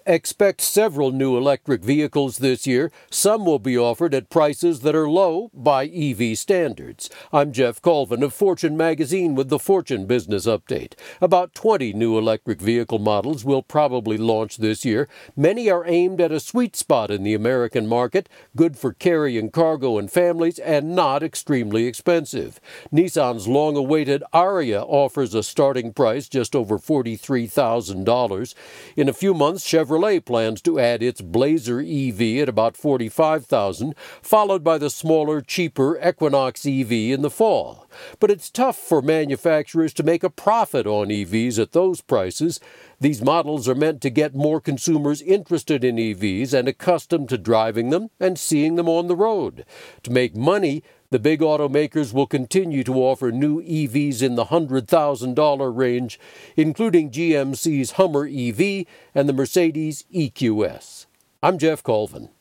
Expect several new electric vehicles this year. Some will be offered at prices that are low by EV standards. I'm Jeff Colvin of Fortune Magazine with the Fortune Business Update. About 20 new electric vehicle models will probably launch this year. Many are aimed at a sweet spot in the American market, good for carrying cargo and families, and not extremely expensive. Nissan's long-awaited Ariya offers a starting price just over $43,000. In a few months, Chevrolet plans to add its Blazer EV at about $45,000, followed by the smaller, cheaper Equinox EV in the fall. But it's tough for manufacturers to make a profit on EVs at those prices. These models are meant to get more consumers interested in EVs and accustomed to driving them and seeing them on the road. To make money, the big automakers will continue to offer new EVs in the $100,000 range, including GMC's Hummer EV and the Mercedes EQS. I'm Jeff Colvin.